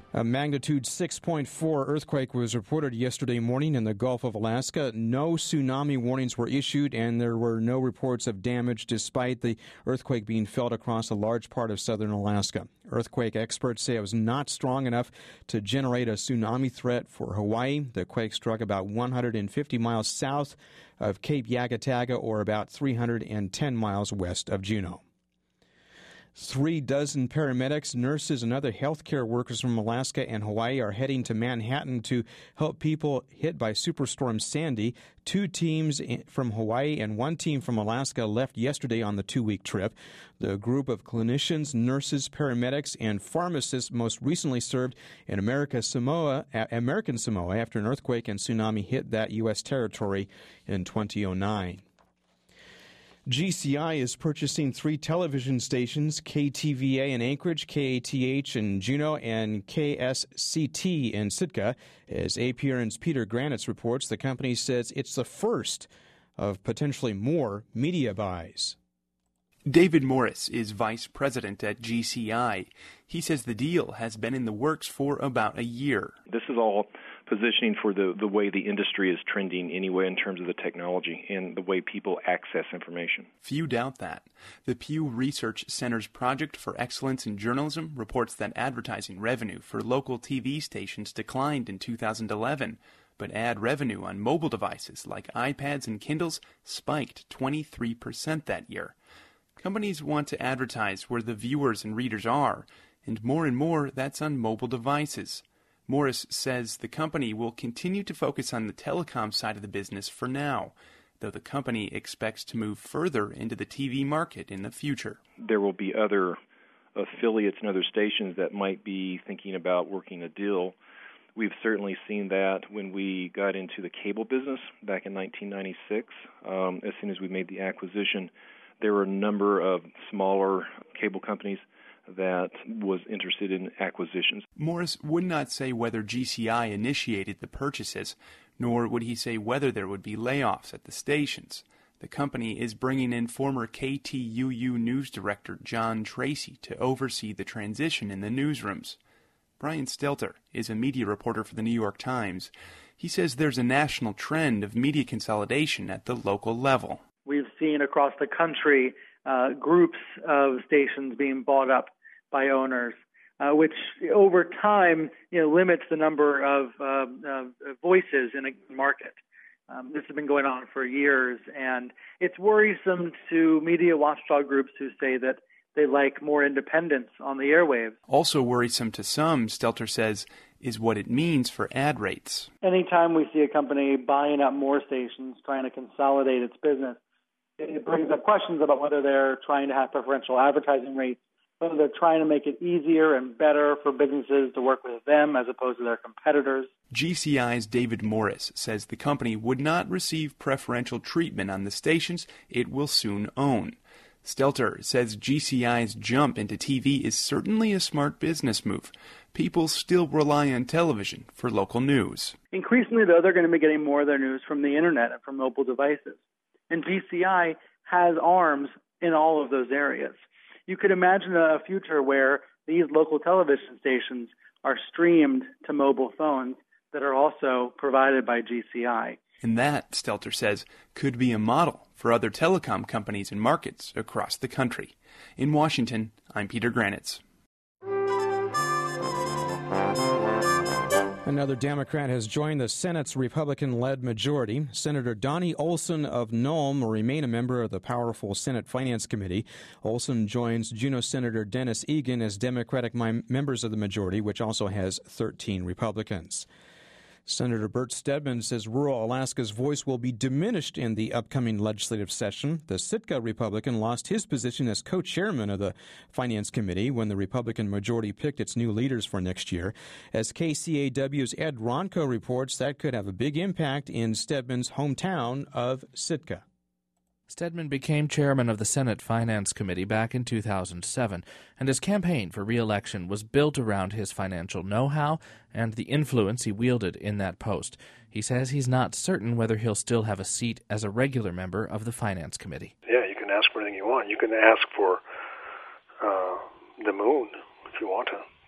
A magnitude 6.4 earthquake was reported yesterday morning in the Gulf of Alaska. No tsunami warnings were issued, and there were no reports of damage despite the earthquake being felt across a large part of southern Alaska. Earthquake experts say it was not strong enough to generate a tsunami threat for Hawaii. The quake struck about 150 miles south of Cape Yakataga, or about 310 miles west of Juneau. 36 paramedics, nurses, and other healthcare workers from Alaska and Hawaii are heading to Manhattan to help people hit by Superstorm Sandy. 2 teams from Hawaii and 1 team from Alaska left yesterday on the 2-week trip. The group of clinicians, nurses, paramedics, and pharmacists most recently served in American Samoa after an earthquake and tsunami hit that U.S. territory in 2009. GCI is purchasing 3 television stations, KTVA in Anchorage, KATH in Juneau, and KSCT in Sitka. As APRN's Peter Granitz reports, the company says it's the first of potentially more media buys. David Morris is vice president at GCI. He says the deal has been in the works for about a year. This is all positioning for the way the industry is trending anyway in terms of the technology and the way people access information. Few doubt that. The Pew Research Center's Project for Excellence in Journalism reports that advertising revenue for local TV stations declined in 2011, but ad revenue on mobile devices like iPads and Kindles spiked 23% that year. Companies want to advertise where the viewers and readers are, and more that's on mobile devices. Morris says the company will continue to focus on the telecom side of the business for now, though the company expects to move further into the TV market in the future. There will be other affiliates and other stations that might be thinking about working a deal. We've certainly seen that when we got into the cable business back in 1996. As soon as we made the acquisition, there were a number of smaller cable companies that was interested in acquisitions. Morris would not say whether GCI initiated the purchases, nor would he say whether there would be layoffs at the stations. The company is bringing in former KTUU news director John Tracy to oversee the transition in the newsrooms. Brian Stelter is a media reporter for the New York Times. He says there's a national trend of media consolidation at the local level. We've seen across the country groups of stations being bought up by owners, which over time limits the number of voices in a market. This has been going on for years, and it's worrisome to media watchdog groups who say that they like more independence on the airwaves. Also worrisome to some, Stelter says, is what it means for ad rates. Anytime we see a company buying up more stations, trying to consolidate its business, it brings up questions about whether they're trying to have preferential advertising rates, whether they're trying to make it easier and better for businesses to work with them as opposed to their competitors. GCI's David Morris says the company would not receive preferential treatment on the stations it will soon own. Stelter says GCI's jump into TV is certainly a smart business move. People still rely on television for local news. Increasingly, though, they're going to be getting more of their news from the internet and from mobile devices. And GCI has arms in all of those areas. You could imagine a future where these local television stations are streamed to mobile phones that are also provided by GCI. And that, Stelter says, could be a model for other telecom companies and markets across the country. In Washington, I'm Peter Granitz. Another Democrat has joined the Senate's Republican-led majority. Senator Donnie Olson of Nome will remain a member of the powerful Senate Finance Committee. Olson joins Juneau Senator Dennis Egan as Democratic members of the majority, which also has 13 Republicans. Senator Bert Stedman says rural Alaska's voice will be diminished in the upcoming legislative session. The Sitka Republican lost his position as co-chairman of the Finance Committee when the Republican majority picked its new leaders for next year. As KCAW's Ed Ronco reports, that could have a big impact in Stedman's hometown of Sitka. Stedman became chairman of the Senate Finance Committee back in 2007, and his campaign for re-election was built around his financial know-how and the influence he wielded in that post. He says he's not certain whether he'll still have a seat as a regular member of the Finance Committee. Yeah, you can ask for anything you want. You can ask for the moon if you want to.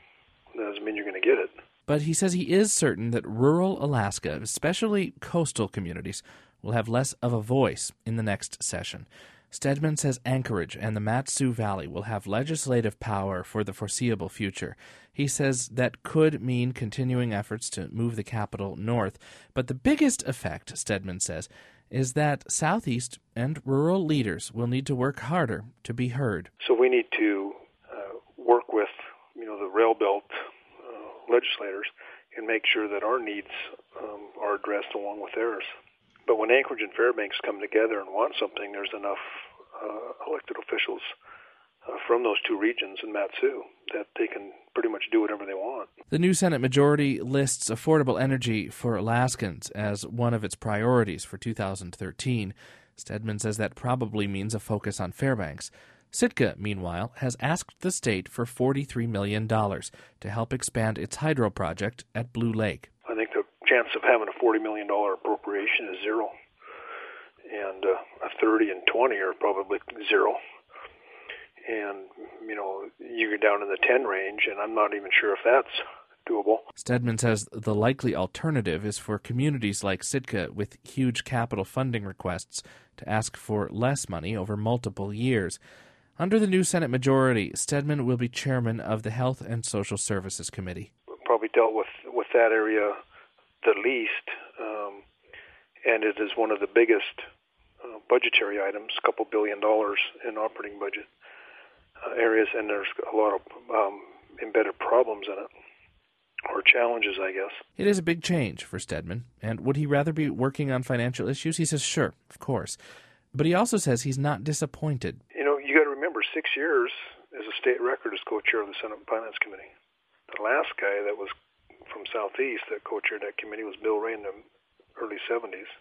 that doesn't mean you're going to get it. But he says he is certain that rural Alaska, especially coastal communities, will have less of a voice in the next session. Stedman says Anchorage and the Mat-Su Valley will have legislative power for the foreseeable future. He says that could mean continuing efforts to move the capital north. But the biggest effect, Stedman says, is that Southeast and rural leaders will need to work harder to be heard. So we need to work with, the rail belt legislators and make sure that our needs are addressed along with theirs. But when Anchorage and Fairbanks come together and want something, there's enough elected officials from those two regions in Mat-Su that they can pretty much do whatever they want. The new Senate majority lists affordable energy for Alaskans as one of its priorities for 2013. Stedman says that probably means a focus on Fairbanks. Sitka, meanwhile, has asked the state for $43 million to help expand its hydro project at Blue Lake. I think the chance of having a $40 million appropriation is zero, and a 30 and 20 are probably zero. And, you get down in the 10 range, and I'm not even sure if that's doable. Stedman says the likely alternative is for communities like Sitka with huge capital funding requests to ask for less money over multiple years. Under the new Senate majority, Stedman will be chairman of the Health and Social Services Committee. Probably dealt with that area the least, and it is one of the biggest budgetary items, a couple $2 billion in operating budget areas, and there's a lot of embedded problems in it, or challenges, I guess. It is a big change for Stedman, and would he rather be working on financial issues? He says, sure, of course. But he also says he's not disappointed. You got to remember, 6 years as a state record as co-chair of the Senate Finance Committee. The last guy that was from Southeast that co-chaired that committee was Bill Ray in the early 70s,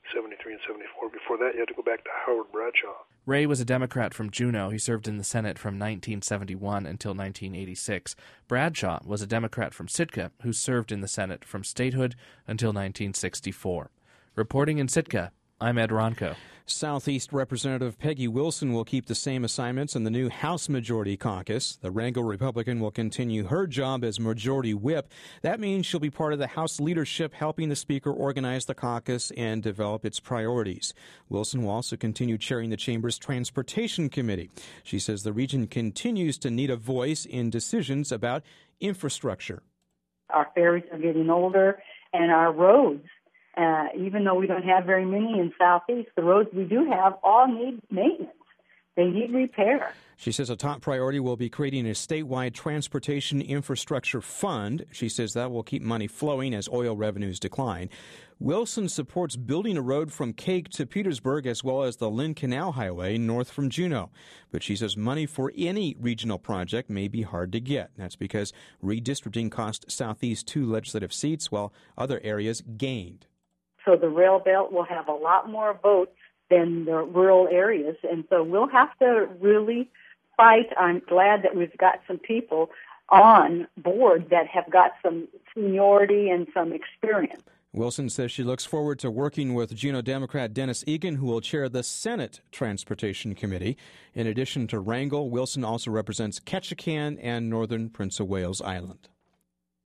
73 and 74. Before that, you had to go back to Howard Bradshaw. Ray was a Democrat from Juneau. He served in the Senate from 1971 until 1986. Bradshaw was a Democrat from Sitka who served in the Senate from statehood until 1964. Reporting in Sitka, I'm Ed Ronco. Southeast Representative Peggy Wilson will keep the same assignments in the new House Majority Caucus. The Wrangell Republican will continue her job as Majority Whip. That means she'll be part of the House leadership, helping the Speaker organize the caucus and develop its priorities. Wilson will also continue chairing the Chamber's Transportation Committee. She says the region continues to need a voice in decisions about infrastructure. Our ferries are getting older, and our roads, even though we don't have very many in Southeast, the roads we do have all need maintenance. They need repair. She says a top priority will be creating a statewide transportation infrastructure fund. She says that will keep money flowing as oil revenues decline. Wilson supports building a road from Cake to Petersburg as well as the Lynn Canal Highway north from Juneau. But she says money for any regional project may be hard to get. That's because redistricting cost Southeast 2 legislative seats while other areas gained. So the rail belt will have a lot more votes than the rural areas, and so we'll have to really fight. I'm glad that we've got some people on board that have got some seniority and some experience. Wilson says she looks forward to working with Juneau Democrat Dennis Egan, who will chair the Senate Transportation Committee. In addition to Wrangell, Wilson also represents Ketchikan and northern Prince of Wales Island.